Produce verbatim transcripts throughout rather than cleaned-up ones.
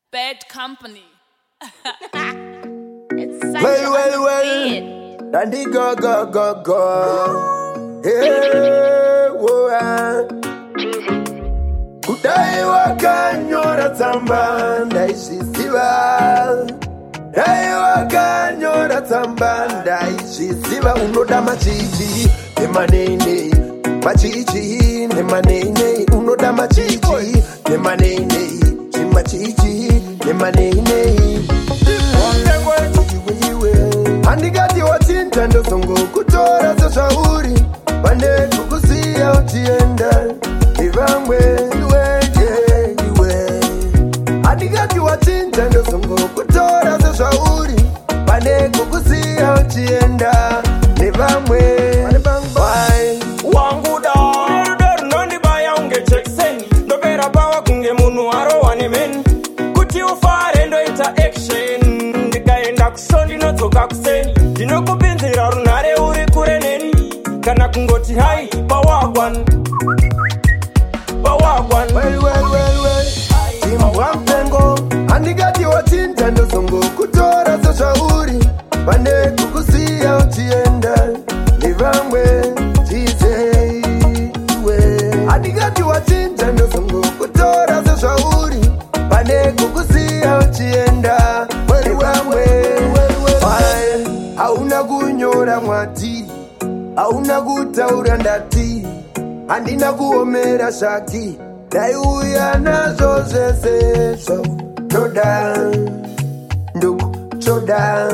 Bad company. It's such Well, a well, well. beat. Dandy go, go, go, go. Hey, whoa, ah. Kudai wakanyora tamba ndaishisiva. Dai wakanyora tamba ndaishisiva. Unoda machichi nemanene. Machichi nemanene. Unoda machichi nemanene. Chimachichi nemanene. Handikati watinta ndosongo kutora zoshauri pane kukusiya uchienda ivamwe iwe je iwe. Handikati watinta ndosongo kutora zoshauri pane kukusiya uchienda ivamwe why wangu da unerudoru nondibaya unge chekseni ndopera pawa kunge munhu arowa nemeni kuti ufare ndoita action ndikaenda kusho ndinodzoka kuseni ndinokupinzira runhare uri kure neni kana kungoti hai pawagwan pawagwan well well well well timbwa mpengo. Handikati watinta ndosongo kutora zoshauri pane kukusiya uchienda ivamwe tize iwe. Handikati watinta ndosongo kutora zoshauri pane kukusiya uchienda ivamwe. Hauna kunyora mwati, hauna kutaura ndati, handina kuomera shaki, ndaiuya nazvo zvese zvo. Choda nduku choda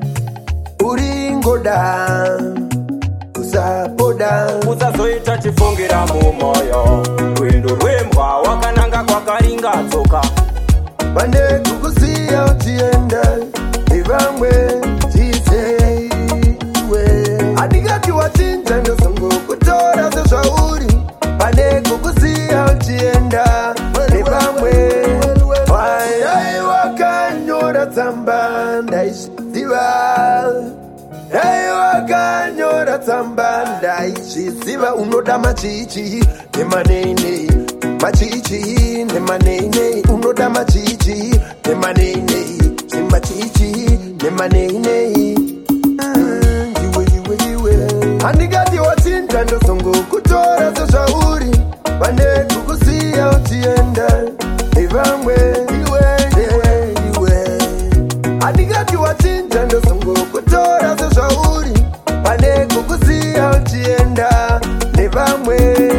uringoda usapoda usazoita chifungira mumoyo rwendo rwembwa wakananga kwakaringa tsoka pane kukusiya uchienda ivamwe tize iwe. Handikati watinta ndosongo kutora zvezvauri pane kukusiya uchienda ivamwe. Dai wakanyora tsamba ndaizviziva. Dai wakanyora tsamba ndaizviziva. Unoda machichi nemanene. Machichi nemanene. Unoda machichi nemanene. Chimachichi nemanene. Mm, iwe iwe iwe. Handikati watinta ndosongo kutora zvezvauri pane kukusiya uchienda ivamwe iwe iwe iwe. Handikati watinta ndosongo kutora zvezvauri pane kukusiya uchienda nevamwe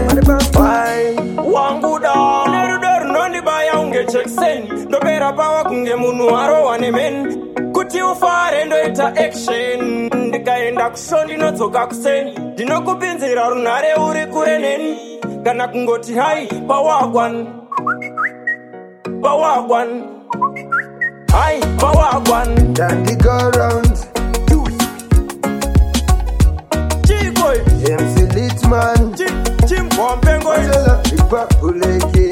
wangu da unerudo runondibaya unge chekseni ndopera pawa kunge munhu arowa nemeni kuti ufare ndoita action ndikaenda kusho ndinodzoka kuseni ndinokupinzira runhare uri kure neni kana kungoti hai pawagwan pawagwan hai pawagwan. Dandy go round Chiboy M C Litman Chim Chim Pompengo Angela Ipa Uleke